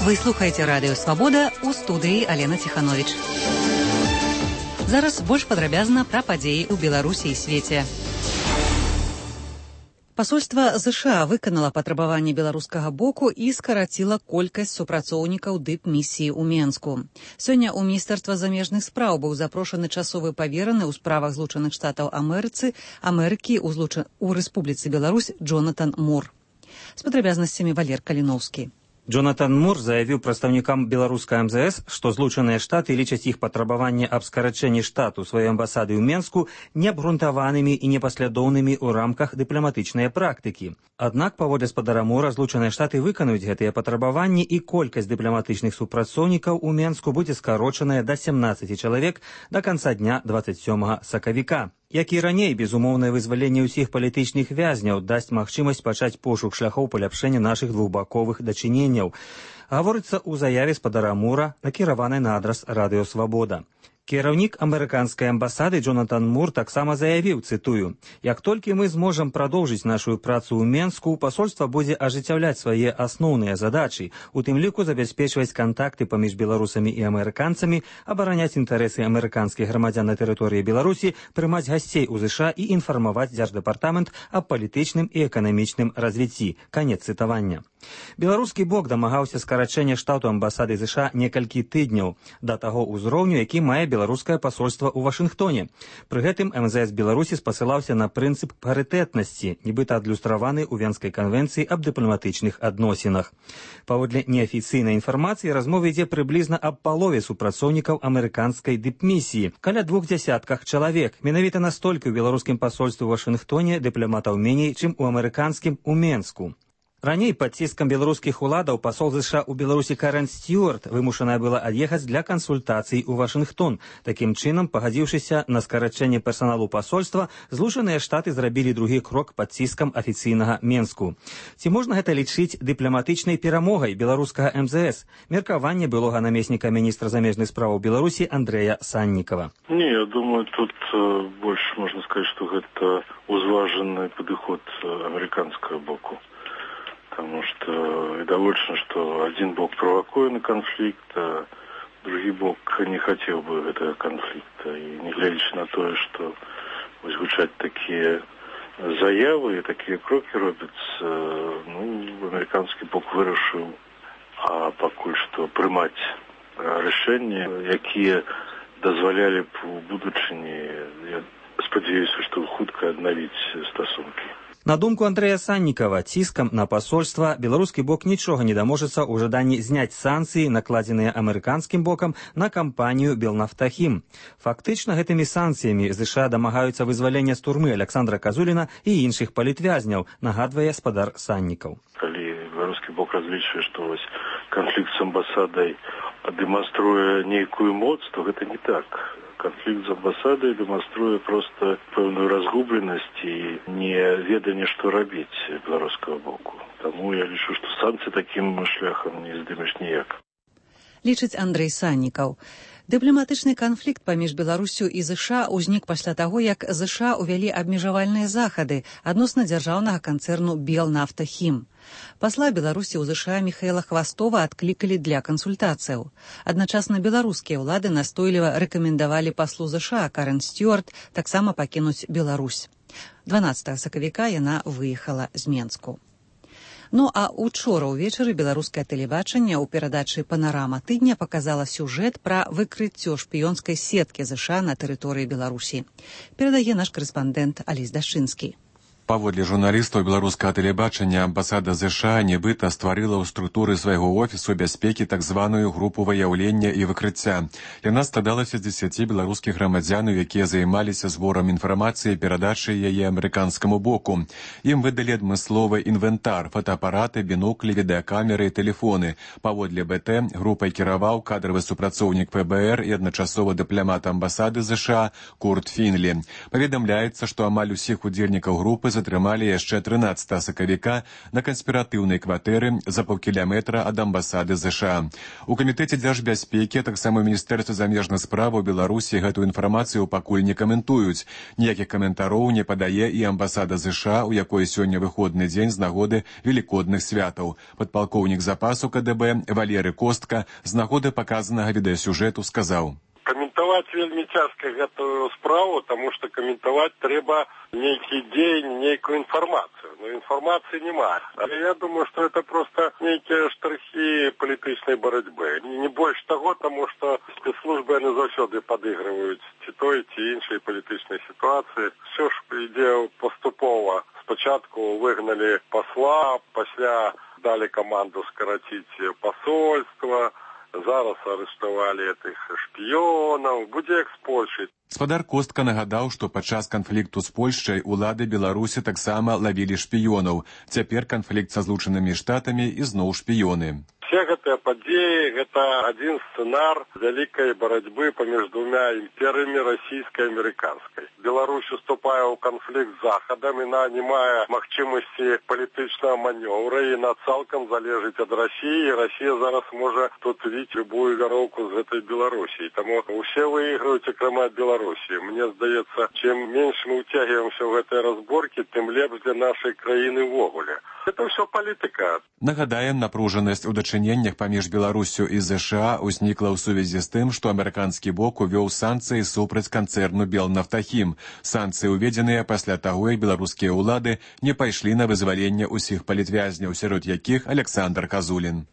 Вы слухаеце радыё «Свабода», у студыі Алена Ціхановіч. Зараз больш падрабязна пра падзеі ў Беларусі і свеце. Пасольства ЗША выканала патрабаванні беларускага боку і скараціла колькасць супрацоўнікаў дып-місіі ў Менску. Сёння ў Міністэрства замежных спраў быў запрошаны часовы павераны ў справах Злучаных Штатаў Амерыкі ў Рэспубліцы Беларусь Джонатан Мур. З падрабязнасцямі Валер Каліноўскі. Джонатан Мур заявіў прадстаўнікам беларускай МЗС, што Злучаныя Штаты лічаць іх патрабаванне аб скарачэнні штату сваёй амбасады ў Менску неабгрунтаванымі і непаслядоўнымі ў рамках дыпламатычнай практыкі. Аднак, паводле спадара Мура, Злучаныя Штаты выканаюць гэтыя патрабаванні і колькасць дыпламатычных супрацоўнікаў у Менску будзе скарочаная да 17 чалавек да канца дня 27 сакавіка. Як і раней, безумоўнае вызваленне ўсіх палітычных вязняў дасць магчымасць пачаць пошук шляхоў паляпшэння нашых двухбаковых дачыненняў. Гаворыцца ў заяве спадара Мура, накіраванай на адрас радыё «Свабода». Кіраўнік амерыканскай амбасады Джонатан Мур таксама заявіў, цытую, «Як толькі мы зможам прадоўжыць нашу працу ў Менску, пасольства будзе ажыццяўляць свае асноўныя задачы, у тым ліку забяспечваць кантакты паміж беларусамі і амерыканцамі, абараняць інтарэсы амерыканскіх грамадзян на тэрыторыі Беларусі, прымаць гасцей у ЗША і інфармаваць Дзярждэпартамент аб палітычным і эканамічным развіцці». Канец цытавання. Беларускі бок дамагаўся скарачэння штату амбасады ЗША некалькі тыдняў да таго ўзроўню, які мае беларускае пасольства ў Вашынгтоне. Пры гэтым МЗС Беларусі спасылаўся на прынцып парытэтнасці, нібыта адлюстраваны ў Венскай канвенцыі аб дыпламатычных адносінах. Паводле неафіцыйнай інфармацыі, размова ідзе прыблізна аб палове супрацоўнікаў амерыканскай дыпмісіі, каля 200 чалавек. Менавіта настолькі ў беларускім пасольстве ў Вашынгтоне дыпламатаў меней, чым у амерыканскім у Менску. Раней пад ціскам беларускіх уладаў пасол ЗША ў Беларусі Карен Стюарт вымушаная была ад'ехаць для кансультацый у Вашынгтон. Такім чынам, пагадзіўшыся на скарачэнне персаналу пасольства, Злучаныя Штаты зрабілі другі крок пад ціскам афіцыйнага Менску. Ці можна гэта лічыць дыпламатычнай перамогай беларускага МЗС? Меркаванне былога намесніка міністра замежных справаў Беларусі Андрэя Саннікава. Не, я думаю, тут больше можно сказать, что это узваженный подход американского боку. Потому что довольно, что один бок провокует на конфликт, а другой бок не хотел бы этого конфликта. И не глядя на то, что звучат такие заявы и такие кроки робятся, американский бок вырашил, а пока что приймать решения, которые дозволяли б у будучині, я сподіваюся, что хутко обновить стосунки. На думку Андрэя Саннікава, ціскам на пасольства беларускі бок нічога не даможацца ў жаданні зняць санкцыі, накладзеныя амерыканскім бокам на кампанію «Белнафтахім». Фактычна, гэтымі санкцыямі ЗША дамагаюцца вызвалення з турмы Александра Казуліна і іншых палітвязняў, нагадвае спадар Саннікаў. Калі беларускі бок разлічвае, што канфлікт з амбасадай дэманструе нейкую моц, то гэта не так. Конфликт с амбассадой демонструет просто певную разгубленность и неведение, что робить белорусского боку. Тому я лишу, что санкции таким шляхом не здымеш ніяк. Лічыць Андрэй Саннікаў. Дыпламатычны канфлікт паміж Беларусю і ЗША ўзнік пасля таго, як ЗША ўвялі абмежавальныя захады адносна дзяржаўнага канцэрну «Белнафтахім». Пасла Беларусі ў ЗША Міхаіла Хвастова адклікалі для кансультацыяў. Адначасна беларускія ўлады настойліва рэкамендавалі паслу ЗША Карен Стюарт таксама пакінуць Беларусь. 12 сакавіка яна выехала з Менску. Ну а учора ўвечары беларускае тэлебачанне ў перадачы «Панарама тыдня» паказала сюжэт пра выкрыццё шпіёнскай сеткі ЗША на тэрыторыі Беларусі. Перадае наш корэспандэнт Алесь Дашчынскі. Паводле журналістаў беларускага тэлебачання, амбасада ЗША нібыта стварыла ў структуры свайго офісу бяспекі так званую групу выяўлення і выкрыцця. Яна складалася з 10 беларускіх грамадзянаў, якія займаліся зборам інфармацыі і перадачай яе амерыканскаму боку. Ім выдалі адмысловы інвентар, фотоапараты, біноклі, відэакамеры і тэлефоны. Паводле БТ групай кіраваў кадравы супрацоўнік ФБР і адначасова дыпламат амбасады ЗША Курт Фінлі. Паведамляецца, што амаль усіх удзельнікаў групы затрымалі яшчэ 13 сакавіка на канспіратыўнай кватэры за паўкіляметра ад амбасады ЗША. У камітэце дзяржбяспекі, таксама ў Міністэрстве замежных справаў Беларусі гэтую інфармацыю пакуль не каментуюць. Ніякіх каментароў не падае і амбасада ЗША, у якой сёння выходны дзень з нагоды велікодных святаў. Падпалкоўнік запасу КДБ Валерый Костка з нагоды паказанага відэасюжэту сказаў: Каментаваць вельмі цяжка гэтую справу, таму што каментаваць трэба нейкі дзень, нейкую інфармацыю. Но інфармацыі няма. Але я думаю, што это просто нейкія штрыхі палітычнай барацьбы. Не больш таго, таму што спецслужбы яны заўсёды падыгрываюць ці той, ці іншай палітычнай сітуацыі. Все ж ідзе паступова. Спачатку выгналі пасла, пасля далі каманду скараціць пасольства, зараз арыштавалі гэтых шпіёнаў, будзе як з Польшай. Гаспадар Костка нагадаў, што падчас канфлікту з Польшчай улады Беларусі таксама лавілі шпіёнаў. Цяпер канфлікт са Злучанымі Штатамі і зноў шпіёны. Все гэтыя падзеі – гэта адзін сцэнар вялікай барацьбы паміж двумя імперыямі расійскай і амерыканскай. Беларусь уступае ў канфлікт з Захадам, яна не мае магчымасці палітычнага манёвра, і яна цалкам залежыць ад Расіі, і Расія зараз можа тут віць любую вяроўку з гэтай Беларусі. Таму усе выйграюць, акрамя Беларусі. Мне здаецца, чым менш мы ўцягваемся ў гэтыя разборкі, тым лепш для нашай краіны ўвогуле. Это ўсё палітыка. Нагадаем, напружанасць у дачыненнях паміж Беларуссю і ЗША ўзнікла ў сувязі з тым, што амерыканскі бок увёў санкцыі супраць канцэрну «Белнафтахім». Санкцыі ўведзеныя пасля таго, як беларускія ўлады не пайшлі на вызваленне ўсіх палітвязняў, сярод якіх Александр Казулін.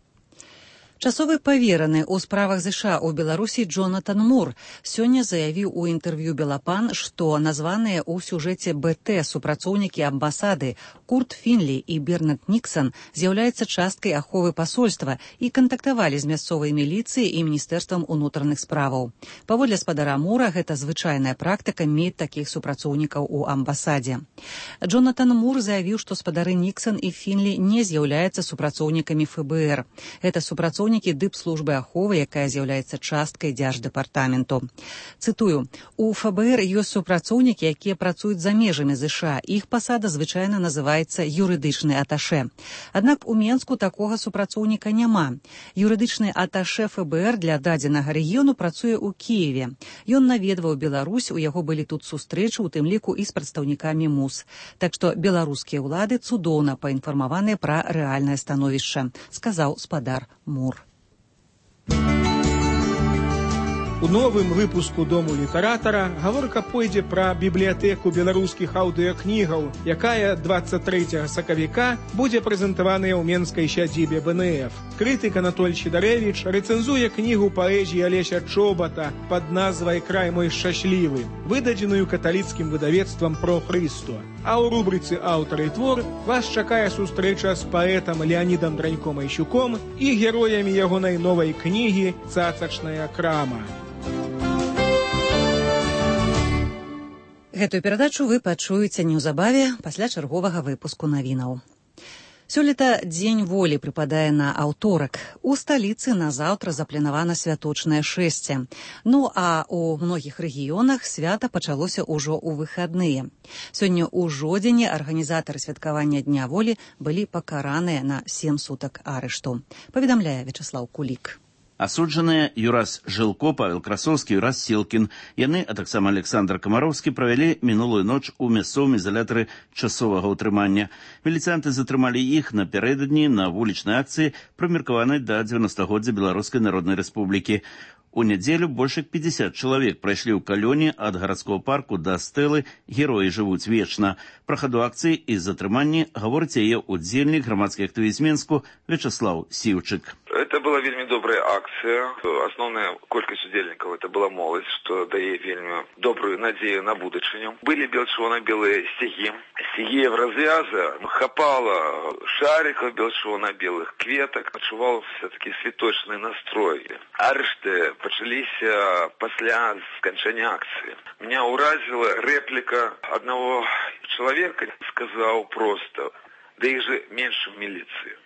Часовы павераны ў справах ЗША ў Беларусі Джонатан Мур сёння заявіў у інтэрв'ю «Белапан», што названыя ў сюжэце БТ супрацоўнікі амбасады Курт Фінлі і Бернард Ніксан з'яўляюцца часткай аховы пасольства і кантактавалі з мясцовай міліцыяй і Міністэрствам унутраных справаў. Паводле спадара Мура, гэта звычайная практыка мець такіх супрацоўнікаў у амбасадзе. Джонатан Мур заявіў, што спадары Ніксан і Фінлі не з'яўляюцца супрацоўнікамі ФБР. Гэта супрацоўнікі дыпслужбы аховы, якая з'яўляецца часткай дзярждэпартаменту. Цытую: «У ФБР ёсць супрацоўнікі, якія працуюць за межамі ЗША. Іх пасада звычайна называецца юрыдычны аташэ. Аднак у Менску такога супрацоўніка няма. Юрыдычны аташэ ФБР для дадзенага рэгіёну працуе ў Кіеве. Ён наведваў Беларусь, у яго былі тут сустрэчы, у тым ліку і з прадстаўнікамі МУС. Так што беларускія ўлады цудоўна паінфармаваныя пра рэальнае становішча», сказаў спадар Мур. У новым выпуску «Дому літаратара» гаворка пойдзе пра бібліятэку беларускіх аўдыёкнігаў, якая 23 сакавіка будзе прэзентаваная ў менскай сядзібе БНФ. Крытык Анатоль Сідарэвіч рэцэнзуе кнігу паэзіі Алеся Чобата пад назвай «Край мой шчаслівы», выдадзеную каталіцкім выдавецтвам «Про Христо». А ў рубрыцы «Аўтар і твор» вас чакае сустрэча з паэтам Леанідам Драньком-Айщуком і героямі ягонай новай кнігі «Цацачная крама». Гэтую перадачу вы пачуеце неўзабаве пасля чарговага выпуску навінаў. Сёлета Дзень волі прыпадае на аўторак. У сталіцы назаўтра запланавана святочнае шэсце. Ну а ў многіх рэгіёнах свята пачалося ўжо ў выхадныя. Сёння ў Жодзіне арганізатары святкавання Дня волі былі пакараныя на 7 сутак арышту. Паведамляе Вячаслаў Кулік. Асуджаныя Юрас Жылко, Павел Красовскі, Юрас Сілкін. Яны, а таксама Александр Камароўскі, правялі мінулую ноч у мясцовым ізалятары часовага ўтрымання. Міліцыянты затрымалі іх напярэдадні на вулічнай акцыі, прымеркаванай да 90-годдзя Беларускай Народнай Рэспублікі. У нядзелю больш як 50 чалавек прайшлі ў калёне ад гарадского парку да стэлы «Героі жывуць вечна». Пра хаду акцыі і затрыманні гаворыць яе удзельнік грамадскі актывіст Менску Вячаслаў Сіўчык. Это была вельмі добрая акцыя. Асноўная колькасць удзельнікаў это была моладзь, што дае вельмі добрую надзею на будучыню. Былі белчырвона-белыя сцягі. Сцягі в развяза хапала шариков белчырвона-белых кветак. Адчуваўся такі святочны настрой. Арышты пачаліся пасля сканчэння акцыі. Меня уразила реплика одного человека, сказал просто: «Да их же меньше в милиции».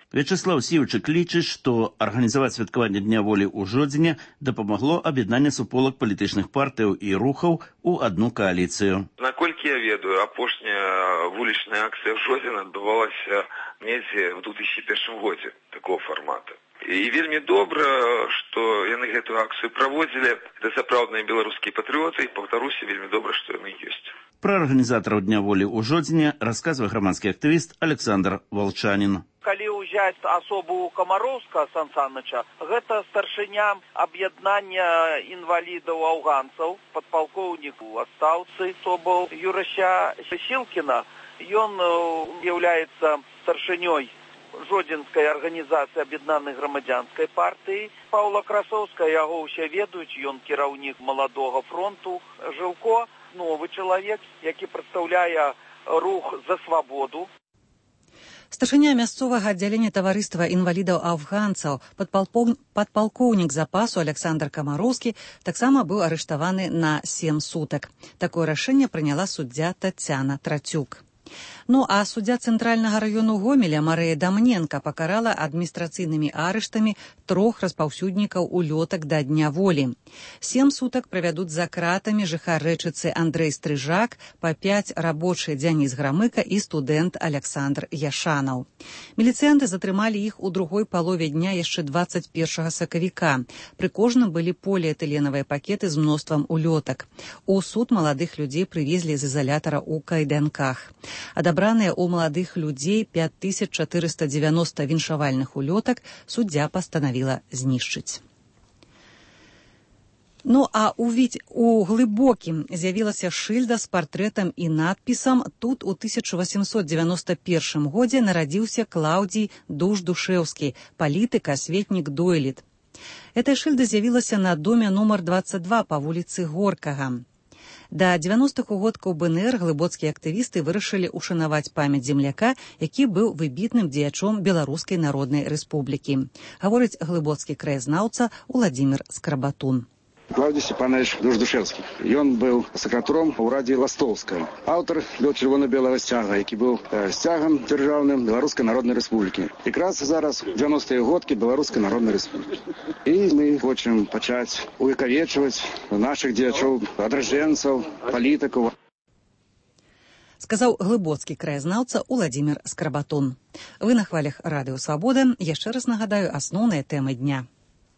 Вячеслав Сівчык лічыць, што арганізаваць святкаванне Дня волі ў жодзіне дапамагло аб'яднанне суполак палітычных партыяў і рухаў у адну кааліцыю. Наколькі я ведаю, апошняя вулічная акцыя ў жодзіне адбывалася недзе ў 2001 годзе такого формата. І вельмі добра, што яны гэтую акцыю праводзілі. Это сапраўдныя беларускія патрыоты, і паўтаруся, вельмі добра, што яны ёсць. Пра арганізатараў Дня волі ў жодзіне расказвае грамадскі актывіст Александр Волчанін. Калі ўзяць асобу Камароўска Сан Саныча, гэта старшыня аб'яднання інвалідаў афганцаў, падпалкоўнік у адстаўцы, асоба Юрася Сілкіна. Ён з'яўляецца старшынёй Жодзінскай арганізацыі аб'яднанай грамадзянскай партыі. Паўла Красоўска, яго ўсе ведаюць, ён кіраўнік маладога фронту. Жылко – новы чалавек, які прадстаўляе рух за свабоду. Старшыня мясцовага аддзялення таварыства інвалідаў-афганцаў, падпалкоўнік запасу Александр Камароўскі таксама быў арыштаваны на 7 сутак. Такое рашэнне прыняла суддзя Тацяна Трацюк. Ну а суддзя Цэнтральнага раёну Гомеля Марыя Дамненка пакарала адміністрацыйнымі арыштамі 3 распаўсюднікаў улётак да Дня волі. 7 сутак правядуць за кратамі жыхар Рэчыцы Андрэй Стрыжак, па 5 рабочы Дзяніс Грамыка і студэнт Александр Яшанаў. Міліцыянты затрымалі іх у другой палове дня яшчэ 21 сакавіка. Пры кожным былі поліэтыленавыя пакеты з мноствам улётак. У суд маладых людзей прывезлі з ізалятара ў кайданках. Адабраныя ў маладых людзей 5490 віншавальных улётак суддзя пастанавіла знішчыць. Ну а у глыбокім з'явілася шыльда з партрэтам і надпісам «Тут у 1891 годзе нарадзіўся Клаўдзій Душ-Душэўскі, палітык, асветнік, дойлід». Эта шыльда з'явілася на доме нумар 22 па вуліцы Горкага. Да 90-х годкаў БНР глыбоцкія актывісты вырашылі ушанаваць памяць земляка, які быў выбітным дзеячом Беларускай Народнай Рэспублікі. Гаворыць глыбоцкі краязнаўца Уладзімір Скрабатун. Клаўдзій Сцепанович Душ-Душэўскі. Ён быў сакратаром у ўрадзе Ластоўскага. Аўтар лёт чырвона-белага сцяга, які быў сцягам дзяржаўным Беларускай Народнай Рэспублікі. Якраз зараз 90-е годкі Беларускай Народнай Рэспублікі. І мы хочам пачаць увекавечваць нашых дзеячоў, адраджэнцаў, палітыкаў. Сказаў глыбоцкі краязнаўца Уладзімір Скрабатун. Вы на хвалях Радыё Свабода. Яшчэ раз нагадаю асноўныя тэмы дня.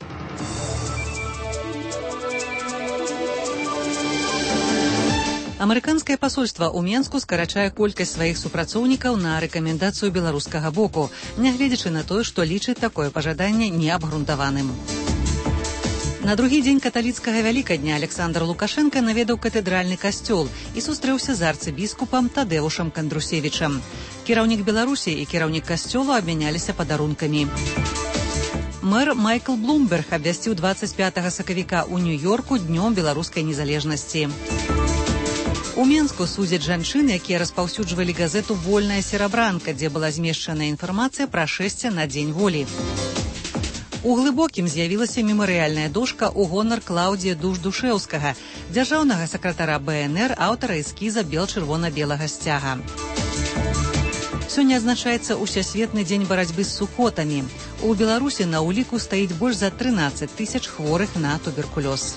Амерыканскае пасольства ў Менску скарачае колькасць сваіх супрацоўнікаў на рэкамендацыю беларускага боку, нягледзячы на тое, што лічыць такое пажаданне неабгрунтаваным. На другі дзень каталіцкага вялікадня Александр Лукашенко наведаў катэдральны касцёл і сустрэўся з арцыбіскупам Тадэвушам Кандрусевічам. Кіраўнік Беларусі і кіраўнік касцёла абмяняліся падарункамі. Мэр Майкл Блумберг абвясціў 25 сакавіка ў Нью-Йорку днём беларускай незалежнасці. У Менску судзяць жанчын, якія распаўсюджвалі газету «Вольная серабранка», дзе была змешчана інфармацыя пра шэсце на Дзень волі. У глыбокім з'явілася мемарыяльная дошка ў гонар Клаўдзія Душ-Душэўскага, дзяржаўнага сакратара БНР, аўтара эскіза бел-чырвона-белага сцяга. Сёння адзначаецца Усесветны дзень барацьбы з сухотамі. У Беларусі на ўліку стаіць больш за 13 000 хворых на туберкулёз.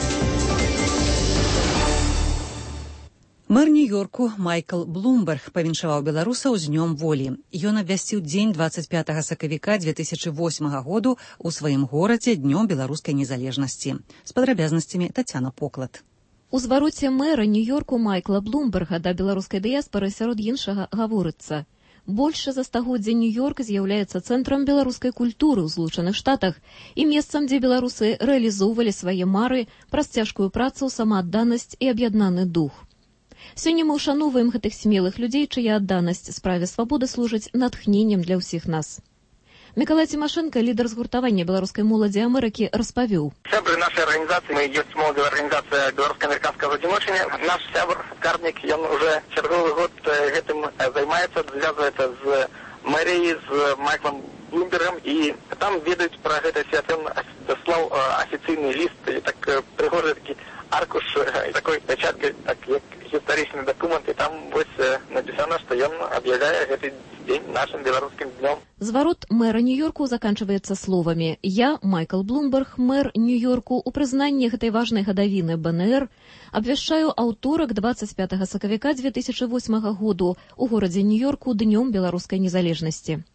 Мэр Нью-Йорку Майкл Блумберг павіншаваў беларусаў з днём волі. Ён абвясціў дзень 25 сакавіка 2008 году ў сваім горадзе днём беларускай незалежнасці. З падрабязнасцямі Тацяна Поклад. У звароце мэра Нью-Йорку Майкла Блумберга да беларускай дыяспары сярод іншага гаворыцца. Больш за стагоддзя Нью-Йорк з'яўляецца цэнтрам беларускай культуры ў Злучаных Штатах і месцам, дзе беларусы рэалізоўвалі свае мары праз цяжкую працу, самаадданасць і аб'яднаны дух. Сёння мы ўшаноўваем гэтых смелых людзей, чыя адданасць справе свабоды служыць натхненнем для ўсіх нас. Мікалай Цімашэнка, лідар згуртавання беларускай моладзі Амерыкі, распавёў. Сябры нашай арганізацыі, мы ёсць моладзевая арганізацыя беларуска-амерыканскага адзіночання. Наш сябр, скарбнік, ён уже чарговы год гэтым займаецца, звязваецца з мэріяй, з Майклом Блумбергом, і там ведаюць пра гэта свята. Даслаў афіцыйны ліст, так прыгожы такі аркуш такой пячаткай, так як гістарычны дакумент, і там вось напісана, што ён аб'яўляе гэты дзень нашым беларускім днём. Зварот мэра Нью-Йорку заканчивается словами «Я, Майкл Блумберг, мэр Нью-Йорку, у прызнанні гэтай важнай гадавіны БНР, абвяшчаю аўторак 25 сакавіка 2008 году у горадзе Нью-Йорку днём беларускай незалежнасці».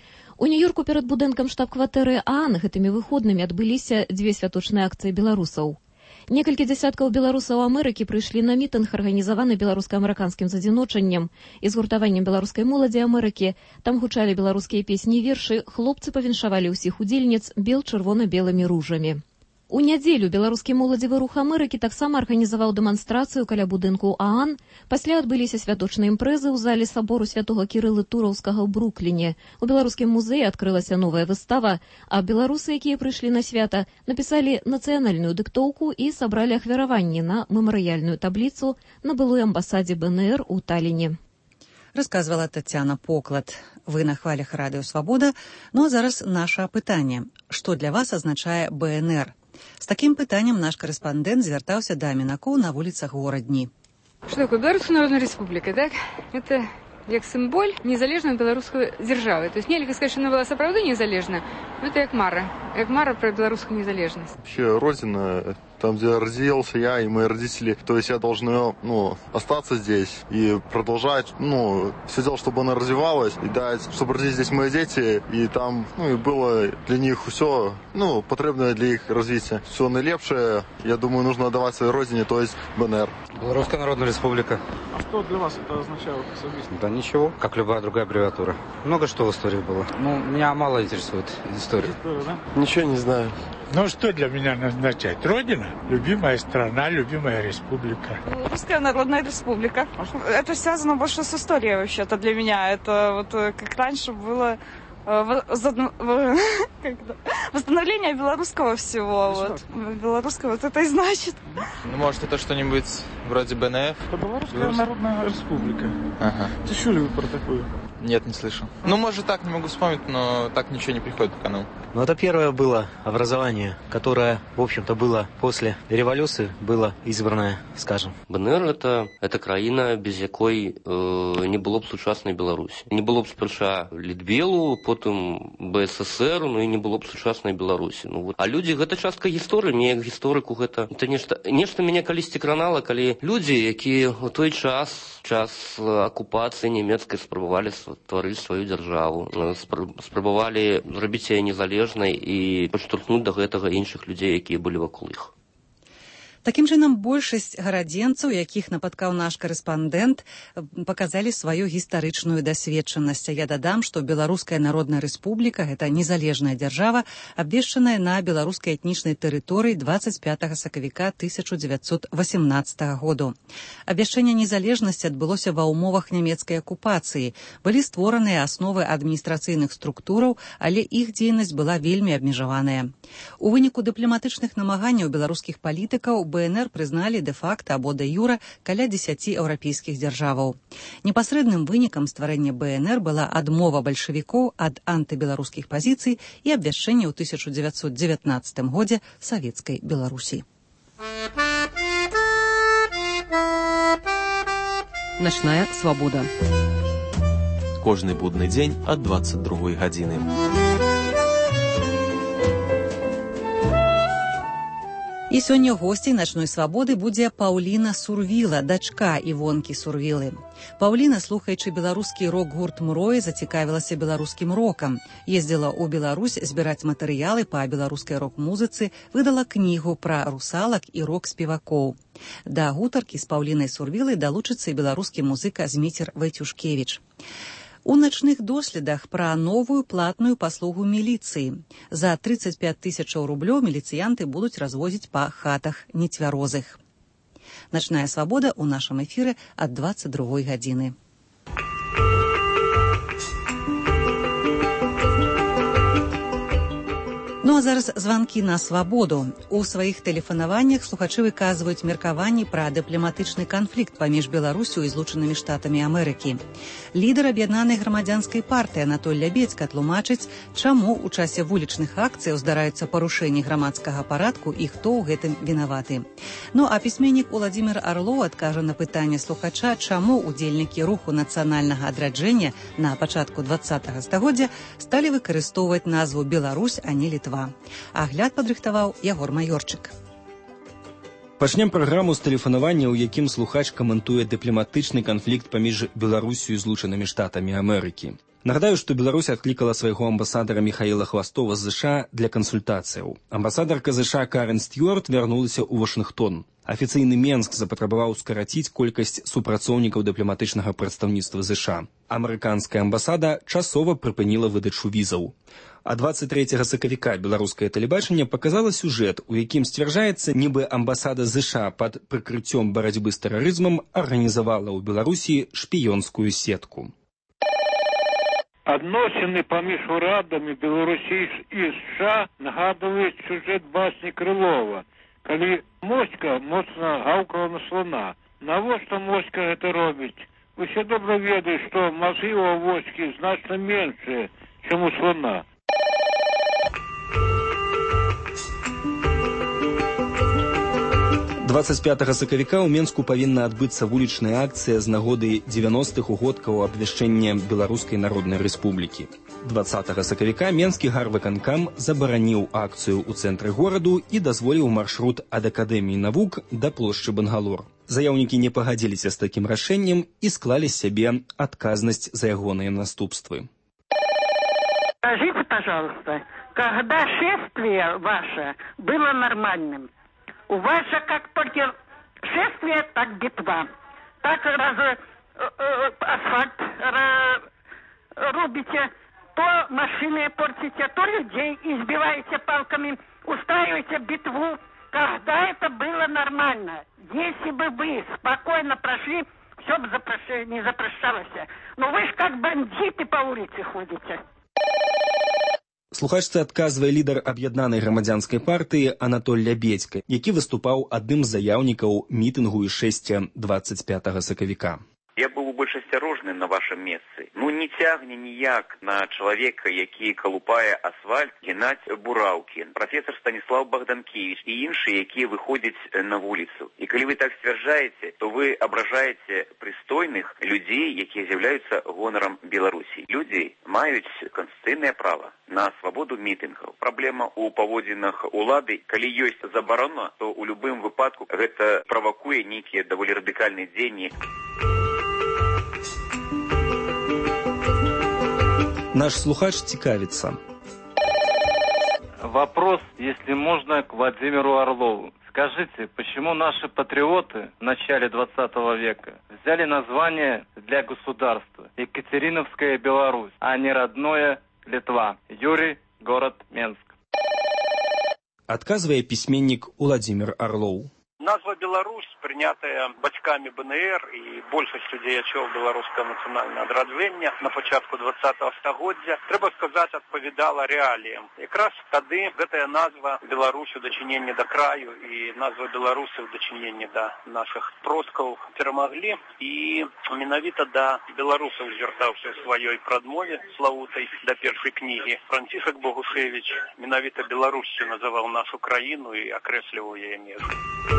У Нью-Йорку перад будынкам штаб-кватэры ААН гэтымі выходнымі адбыліся дзве святочныя акцыі беларусаў. Некалькі дзясяткаў беларусаў Амерыкі прыйшлі на мітынг, арганізаваны беларуска-амерыканскім задзіночаннем і згуртаваннем беларускай моладзі Амерыкі. Там гучалі беларускія песні і вершы, хлопцы павіншавалі ўсіх удзельніц бел-чырвона-белымі ружамі. У нядзелю беларускі моладзевы рух Амерыкі таксама арганізаваў дэманстрацыю каля будынку ААН. Пасля адбыліся святочныя імпрэзы ў залі сабору святога Кірылы Тураўскага ў Брукліне. У беларускім музеі адкрылася новая выстава, а беларусы, якія прыйшлі на свята, напісалі нацыянальную дыктоўку і сабралі ахвяраванні на мемарыяльную табліцу на былой амбасадзе БНР у Талліне. Расказвала Тацяна Поклад. Вы на хвалях Радыё Свабода. Ну а зараз наше апытанне. Што для вас азначае БНР? З такім пытаннем наш корэспандэнт звяртаўся да мінакоў на вуліцах горадні. Что такое Белорусская Народная Республика, так? Это як символь незалежной белорусской державы. То есть нельзя сказать, что она была сапраўды незалежна, но это як мара про белорусскую незалежность. Вообще, родина, там, где родился я и мои родители, то есть я должен, остаться здесь и продолжать, все делать, чтобы она развивалась, и дать, чтобы родились здесь мои дети, и там, и было для них все, потребное для их развития. Все наилепшее, я думаю, нужно отдавать своей родине, то есть БНР. Белорусская Народная Республика. А что для вас это означало особенно? Да ничего, как любая другая аббревиатура. Много что в истории было. Меня мало интересует история. Да? Ничего не знаю. Что для меня означает? Родина, любимая страна, любимая республика. Русская Народная Республика. Это связано больше с историей вообще-то для меня. Это вот как раньше было восстановление белорусского всего. Вот. Белорусского вот это и значит. Может, это что-нибудь вроде БНФ? Это Белорусская Народная Республика. Ага. Слышали вы про такую? Нет, не слышал. Может, так, не могу вспомнить, но так ничего не приходит пока нам. Это первое было образование, которое, в общем-то, было после революции, было избранное, скажем. БНР – это краіна, без якой не было б сучаснай Беларусі. Не было б спярша Літбелу, потым БССР, і не было б сучаснай Беларусі. А людзі – гэта частка гісторыі, мне як гісторыку гэта нешта мяне калісьці кранала, калі людзі, якія ў той час акупацыі нямецкай спрабавалі стварыць сваю дзяржаву, спрабавалі зрабіць яе незалежнай і падштурхнуць да гэтага іншых людзей, якія былі вакол іх. Такім чынам, большасць гарадзенцаў, якіх напаткаў наш корэспандэнт, паказалі сваю гістарычную дасведчанасць. Я дадам, што Беларуская Народная Рэспубліка – гэта незалежная дзяржава, абвешчаная на беларускай этнічнай тэрыторыі 25 сакавіка 1918 году. Абвяшчэнне незалежнасці адбылося ва ўмовах нямецкай акупацыі. Былі створаныя асновы адміністрацыйных структураў, але іх дзейнасць была вельмі абмежаваная. У выніку дыпламатычных намаганняў беларускіх палітыкаў БНР прызналі дэ-факта або дэ-юра каля 10 еўрапейскіх дзяржаваў. Непасрэдным вынікам стварэння БНР была адмова бальшавікоў ад антыбеларускіх пазіцый і абвяшчэнне ў 1919 годзе савецкай Беларусі. Начная свабода. Кожны будны дзень ад 22 гадзіны. І сёння госцей начной свабоды будзе Паўліна Сурвіла, дачка Івонкі Сурвілы. Паўліна, слухаючы беларускі рок-гурт «Мроі», зацікавілася беларускім рокам. Ездзіла ў Беларусь збіраць матэрыялы па беларускай рок-музыцы, выдала кнігу пра русалак і рок-спевакоў. Да гутаркі з Паўлінай Сурвілай далучыцца і беларускі музыка Зміцер Вайцюшкевіч. У начных доследах пра новую платную паслугу міліцыі. За 35 000 рублёў міліцыянты будуць развозіць па хатах нецвярозых. Начная свабода ў нашым эфіры ад 22 гадзіны. Ну а зараз званкі на свабоду. У сваіх тэлефанаваннях слухачы выказваюць меркаванні пра дыпламатычны канфлікт паміж Беларусю і Злучанымі Штатамі Амерыкі. Лідар аб'яднанай грамадзянскай партыі Анатоль Лябедзька тлумачыць, чаму ў часе вулічных акцыяў здараюцца парушэнні грамадскага парадку і хто ў гэтым вінаваты. Ну а пісьменнік Уладзімір Арлоў адкажа на пытанне слухача, чаму удзельнікі руху нацыянальнага адраджэння на пачатку 20-го стагоддзя сталі выкарыстоўваць назву Беларусь, а не Літва. Агляд падрыхтаваў Ягор Майорчык. Пачнем праграму з тэлефанавання, у якім слухач каментуе дыпламатычны канфлікт паміж Беларусю і Злучанымі Штатамі Амерыкі. Нагадаю, што Беларусь адклікала свайго амбасадара Михаіла Хвастова з ЗША для кансультацыяў. Амбасадарка ЗША Карен Стюарт вярнулася ў Вашынгтон. Афіцыйны Менск запатрабаваў скараціць колькасць супрацоўнікаў дыпламатычнага прадстаўніцтва ЗША. Амерыканская амбасада часова прыпыніла выдачу візаў. А 23 сакавіка беларускае тэлебачанне паказала сюжэт, у якім сцвярджаецца, нібы амбасада ЗША пад прыкрыццём барацьбы з тэрарызмам арганізавала ў Беларусі шпіёнскую сетку. Адносіны паміж урадамі Беларусі і США нагадваюць сюжэт басні Крылова, калі моська моцна гаўкала на слона. Навошта моська гэта робіць? Усе добра ведаюць, што мазгі ў авоські значна меншыя, чым у слона. — 25 сакавіка ў Менску павінна адбыцца вулічная акцыя з нагоды 90-х угодкаў абвяшчэння Беларускай Народнай Рэспублікі. 20 сакавіка Менскі гарвыканкам забараніў акцыю ў цэнтры гораду і дазволіў маршрут ад Акадэміі навук да плошчы Бангалор. Заяўнікі не пагадзіліся з такім рашэннем і склалі з сябе адказнасць за ягоныя наступствы. Скажите, пожалуйста, когда шествие ваше было нормальным? У вас же как только шествие, так битва. Так асфальт рубите, то машины портите, то людей избиваете палками, устраиваете битву. Когда это было нормально? Если бы вы спокойно прошли, все бы не запрещалось. Но вы же как бандиты по улице ходите. Слухачцы адказвае лідар аб'яднанай грамадзянскай партыі Анатоль Лябедзька, які выступаў адным з заяўнікаў мітынгу і шэсця 25 сакавіка. Я быў больш асцярожны на вашым месцы. Не цягне ніяк на чалавека, які калупае асфальт, генаць бураўкі. Прафесор Станіслав Богданкевич і іншыя, якія выходзяць на вуліцу. І калі вы так сцвярджаеце, то вы абражаеце прыстойных людзей, якія з'яўляюцца гонарам Беларусі. Людзі маюць канстытуцыйнае права на свабоду мітынгаў. Праблема ў паводзінах улады, калі ёсць забарона, то ў любым выпадку гэта правакуе нейкія даволі радыкальныя дзеянні. Наш слухач цікавіцца. Вопрос, если можно, к Владимиру Орлову. Скажите, почему наши патриоты в начале 20 века взяли название для государства Екатериновская Беларусь, а не родное Литва? Юрий, город Менск. Адказвае пісьменнік Уладзімір Арлоў. Назва Беларусь, прынятая бацькамі БНР і большасцю дзеячоў беларускага нацыянальнага адраджэння на пачатку 20-го стагоддзя, трэба сказаць, адпавядала рэаліям. Якраз тады гэтая назва Беларусь у дачыненні да краю і назва беларусы ў дачыненні да нашых продкаў перамаглі, і менавіта да беларусаў звяртаўся ў сваёй прадмове славутай да першай кнігі Францішак Богушевіч. Менавіта Беларусю называў нашу краіну і акрэсліваў яе межы.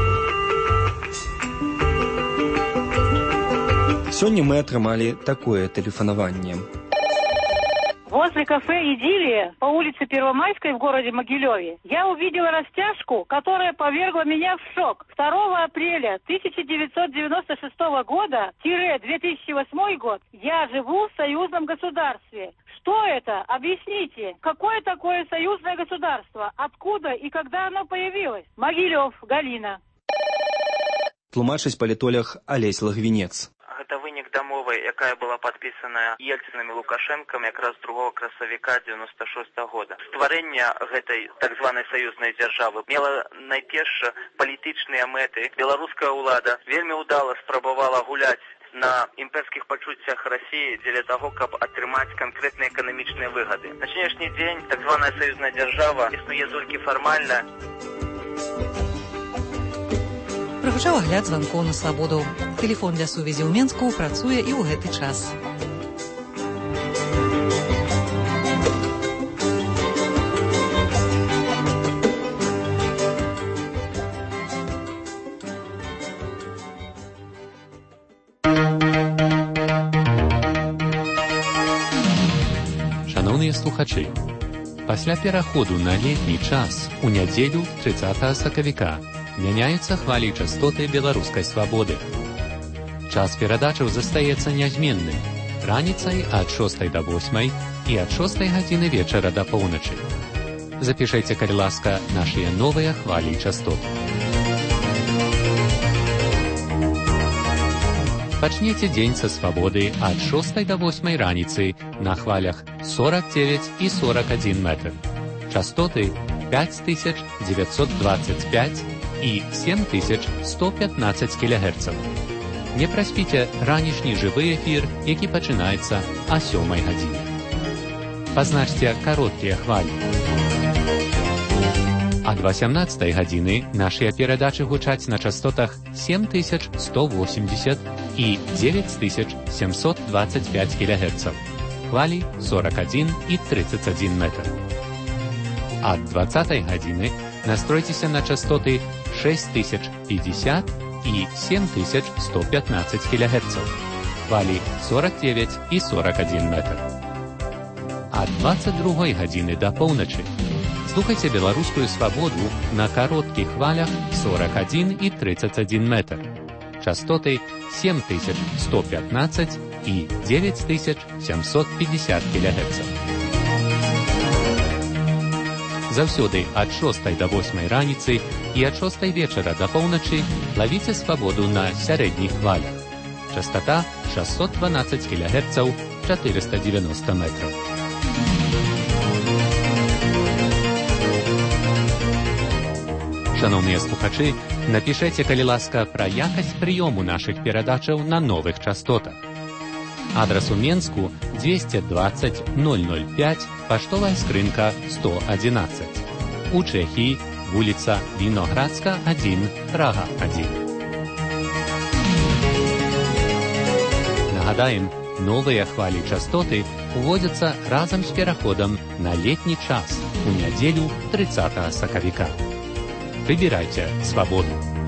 Сегодня мы отрымали такое тэлефанаванне. Возле кафе «Идиллия» по улице Первомайской в городе Могилеве я увидела растяжку, которая повергла меня в шок. 2 апреля 1996 года, 2008 год, я живу в союзном государстве. Что это? Объясните. Какое такое союзное государство? Откуда и когда оно появилось? Могилев, Галина. Тлумачыць палітолог Алесь Лагвінец. Гэта вынік дамовы, якая была падпісаная Ельцінам і Лукашэнкам якраз 2 красавіка 96 года. Стварэнне гэтай так званай саюзнай дзяржавы мела найперш палітычныя мэты. Беларуская ўлада вельмі ўдала спрабавала гуляць на імперскіх пачуццях Расіі дзеля таго, каб атрымаць канкрэтныя эканамічныя выгады. На сённяшні дзень так званая саюзная дзяржава існуе толькі фармальна. Прагучаў агляд званкоў на свабоду. Тэлефон для сувязі ў Менску працуе і ў гэты час. Шановныя слухачы, пасля пераходу на летні час у нядзелю 30 сакавіка мяняюцца хвалі частоты беларускай свабоды. Час перадачаў застаецца нязменным раніцай ад 6 до 8 і ад 6 гадзіны вечара да поўначы. Запішайце, калі ласка, нашыя новыя хвалі частот. Пачнеце дзень са свабоды ад 6 до 8 раніцы на хвалях 49 і 41 метр. Частоты 5925 і 7115 кГц. Не праспіце ранішні жывы эфір, які пачынаецца а 7 гадзіне. Пазначце кароткія хвалі. А 18 гадзіны нашыя перадачы гучаць на частотах 7180 і 9725 кГц. Хвалі 41 і 31 метр. Ад 20 гадзіны настройцеся на частоты 6050 і 7115 кГц. Хвалі 49 і 41 метр. Ад 22 гадзіны да поўначы слухайце беларускую свабоду на кароткіх хвалях 41 і 31 метр. Частоты 7115 і 9750 кГц. Заўсёды ад 6 до 8 раніцы і ад 6 вечара да поўначы лавіце свабоду на сярэдніх хвалях. Частота 612 кГц, 490 метраў. Шановныя слухачы, напішэце, калі ласка, пра якасць прыёму нашых перадачаў на новых частотах. Адрас у Менску 220 005, паштовая скрынка 111. У Чэхіі вуліца Віноградска 1, Прага 1. Нагадаем, новыя хвалі частоты уводзяцца разам з пераходам на летні час у нядзелю 30 сакавіка. Выбірайце свабоду.